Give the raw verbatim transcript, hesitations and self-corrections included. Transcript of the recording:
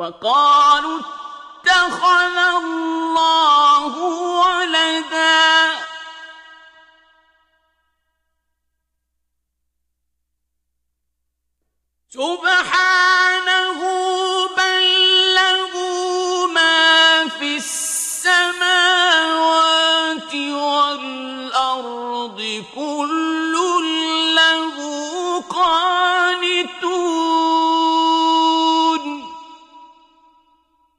وقالوا اتخذ الله ولدا سبحانه بل له ما في السماوات والأرض كل له قانتون.